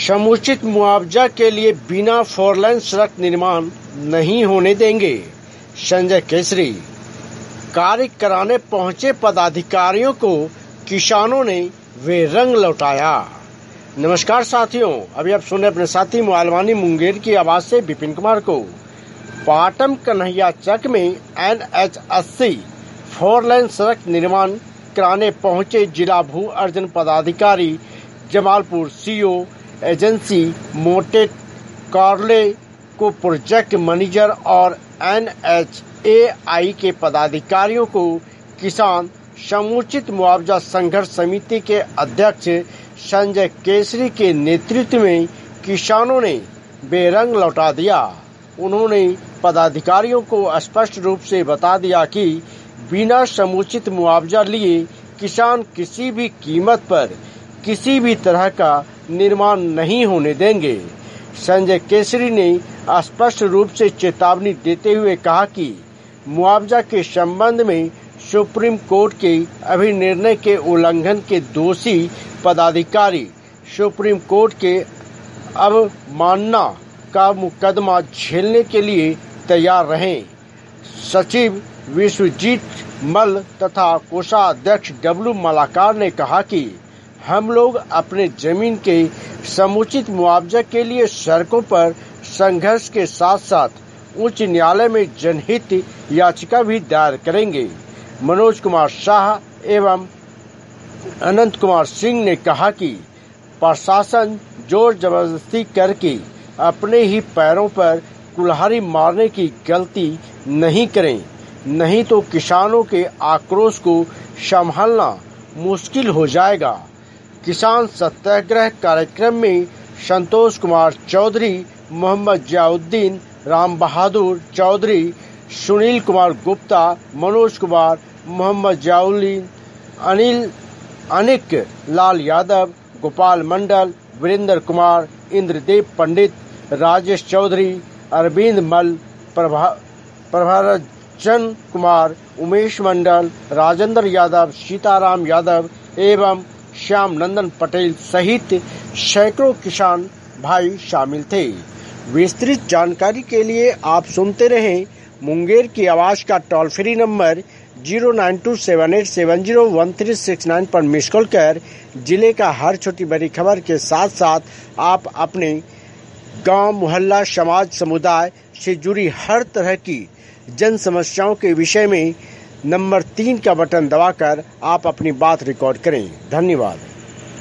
समुचित मुआवजा के लिए बिना 4 लेन सड़क निर्माण नहीं होने देंगे। संजय केसरी। कार्य कराने पहुंचे पदाधिकारियों को किसानों ने वे रंग लौटाया। नमस्कार साथियों, अभी आप सुन रहे अपने साथी मोबाइल मुंगेर की आवाज से विपिन कुमार को। पाटम कन्हैया चक में NH80 4 लेन सड़क निर्माण कराने पहुंचे जिला भू अर्जन पदाधिकारी जमालपुर CO एजेंसी मोटे कार्ले को प्रोजेक्ट मैनेजर और NHAI के पदाधिकारियों को किसान समुचित मुआवजा संघर्ष समिति के अध्यक्ष संजय केसरी के नेतृत्व में किसानों ने बेरंग लौटा दिया। उन्होंने पदाधिकारियों को स्पष्ट रूप से बता दिया कि बिना समुचित मुआवजा लिए किसान किसी भी कीमत पर किसी भी तरह का निर्माण नहीं होने देंगे। संजय केसरी ने स्पष्ट रूप से चेतावनी देते हुए कहा कि मुआवजा के संबंध में सुप्रीम कोर्ट के अभिनिर्णय के उल्लंघन के दोषी पदाधिकारी सुप्रीम कोर्ट के अवमानना का मुकदमा झेलने के लिए तैयार रहें। सचिव विश्वजीत मल तथा कोषाध्यक्ष W मलाकार ने कहा कि हम लोग अपने जमीन के समुचित मुआवजा के लिए सड़कों पर संघर्ष के साथ साथ उच्च न्यायालय में जनहित याचिका भी दायर करेंगे। मनोज कुमार शाह एवं अनंत कुमार सिंह ने कहा कि प्रशासन जोर जबरदस्ती करके अपने ही पैरों पर कुल्हाड़ी मारने की गलती नहीं करें, नहीं तो किसानों के आक्रोश को संभालना मुश्किल हो जाएगा। किसान सत्याग्रह कार्यक्रम में संतोष कुमार चौधरी, मोहम्मद जियाउद्दीन, राम बहादुर चौधरी, सुनील कुमार गुप्ता, मनोज कुमार, मोहम्मद जियाउद्दीन, अनिक लाल यादव, गोपाल मंडल, वीरेंद्र कुमार, इंद्रदेव पंडित, राजेश चौधरी, अरविंद मल, प्रभारचंद कुमार, उमेश मंडल, राजेंद्र यादव, सीताराम यादव एवं श्याम नंदन पटेल सहित सैकड़ों किसान भाई शामिल थे। विस्तृत जानकारी के लिए आप सुनते रहें मुंगेर की आवाज का टोल फ्री नंबर 09278701369 पर मिस कॉल कर जिले का हर छोटी बड़ी खबर के साथ साथ आप अपने गांव, मोहल्ला, समाज, समुदाय से जुड़ी हर तरह की जन समस्याओं के विषय में नंबर 3 का बटन दबाकर आप अपनी बात रिकॉर्ड करें। धन्यवाद।